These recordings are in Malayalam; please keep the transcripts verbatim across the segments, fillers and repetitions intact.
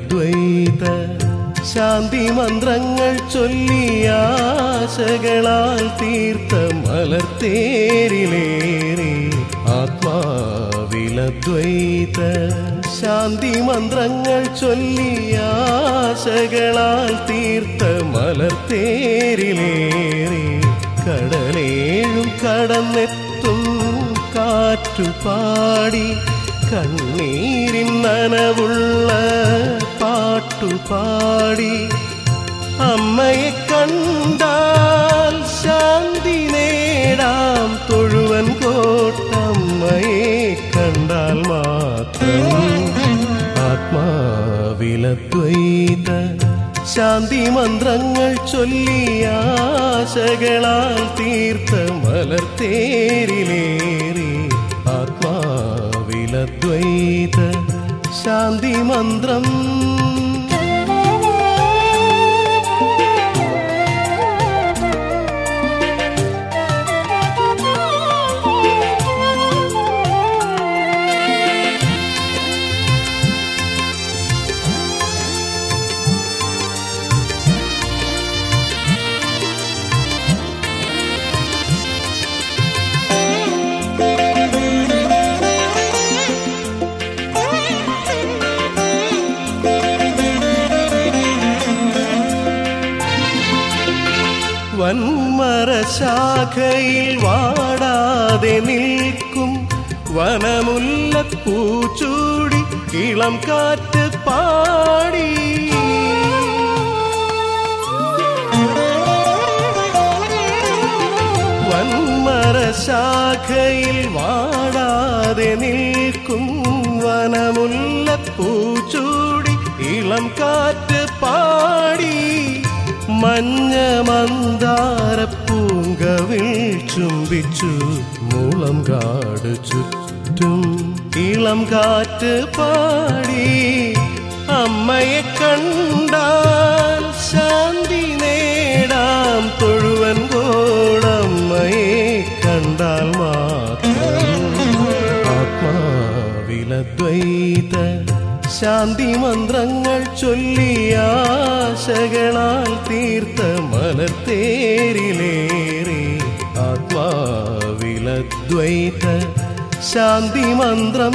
ആത്മാവിലദ്വൈത ശാന്തി മന്ത്രങ്ങൾ ചൊല്ലിയാശകളാൽ തീർത്ത മലർത്തേരിലേറി ആത്മാവിലദ്വൈത ശാന്തി മന്ത്രങ്ങൾ ചൊല്ലിയാശകളാൽ തീർത്ത മലർത്തേരിലേറി കടലേഴും കടന്നെത്തും കാറ്റുപാടി കണ്ണീരിൻ നനവുള്ള പാട്ടുപാടി അമ്മയെ കണ്ടാൽ ശാന്തി നേടാം തൊഴുവൻ കോട്ടമ്മയെ കണ്ടാൽ മാത്രം ആത്മാവിലദ്വൈത ശാന്തി മന്ത്രങ്ങൾ ചൊല്ലിയാശകളാൽ തീർത്ത മലർത്തേരിലേറി ആത്മാവിലദ്വൈത ശാന്തി മന്ത്രം വന്മരശാഖയിൽ വാടാതെ നിൽക്കും വനമുല്ലപ്പൂച്ചൂടി ഇളം കാറ്റ് പാടി വന്മരശാഖയിൽ വാടാതെ നിൽക്കും വനമുല്ലപ്പൂച്ചൂടി ഇളം കാറ്റ് പാടി മഞ്ഞ മന്ദാരപ്പൂങ്കവിൽ ചുംബിച്ചു മൂളം കാട് ചുറ്റും ഇളം കാറ്റ് പാടി അമ്മയെ കണ്ടാൽ ശാന്തി നേടാം തൊഴുവൻ കോടമ്മയെ കണ്ടാൽ മാത്രം ആത്മാവിലദ്വൈത ശാന്തി മന്ത്രങ്ങൾ ചൊല്ലിയാശകളാൽ തീർത്ത മലർത്തേരിലേറി ആത്മാവിലദ്വൈത ശാന്തി മന്ത്രം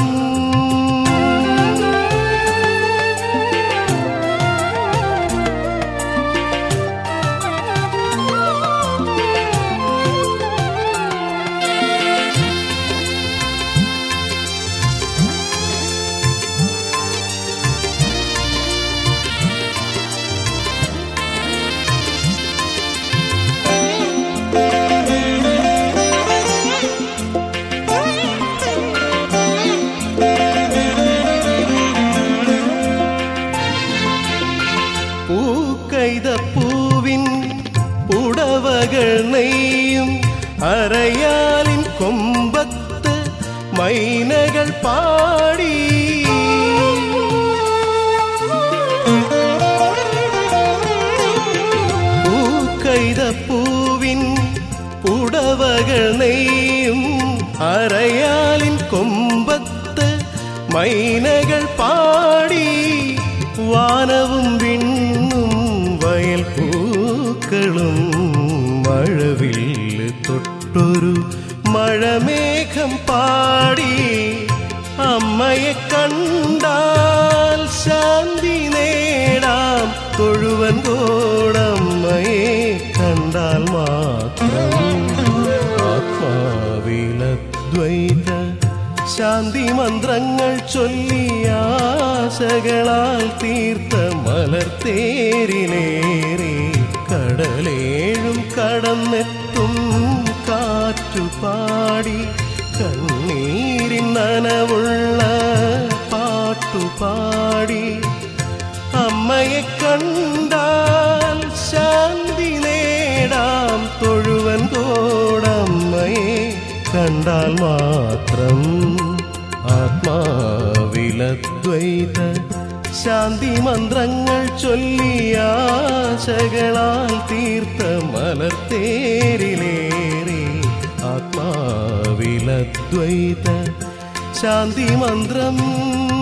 പൂവിൻ പുടവകൾ നെയ്യും അരയാലിൻ കൊമ്പത്ത് മൈനകൾ പാടി പൂക്കൈതപ്പൂവിൻ പുടവകൾ നെയ്യും അരയാലിൻ കൊമ്പത്ത് മൈനകൾ പാടി വാനവും വിണ്ണും വയൽ പൂക്കളും മഴവില്ല് തൊട്ടൊരു മഴമേഘം പാടി അമ്മയെ കണ്ടാൽ ശാന്തി നേടാം തൊഴുവൻ കോടമ്മയെ കണ്ടാൽ മാത്രം ആത്മാവിലദ്വൈത ശാന്തി മന്ത്രങ്ങൾ ചൊല്ലിയാശകളാൽ തീർത്ത മലർത്തേരിലേറി കടലേഴും കടന്നെത്തും കാറ്റുപാടി കണ്ണീരിൻ നനവുള്ള പാട്ടുപാടി അമ്മയെ കണ്ടാൽ ശാന്തി നേടാം തൊഴുവൻ കോടമ്മയെ കണ്ടാൽ മാത്രം ആത്മാവിലദ്വൈത ശാന്തി മന്ത്രങ്ങൾ ചൊല്ലിയാശകളാൽ തീർത്ത മലർത്തേരിലേറി ആത്മാവിലദ്വൈത ശാന്തി മന്ത്രം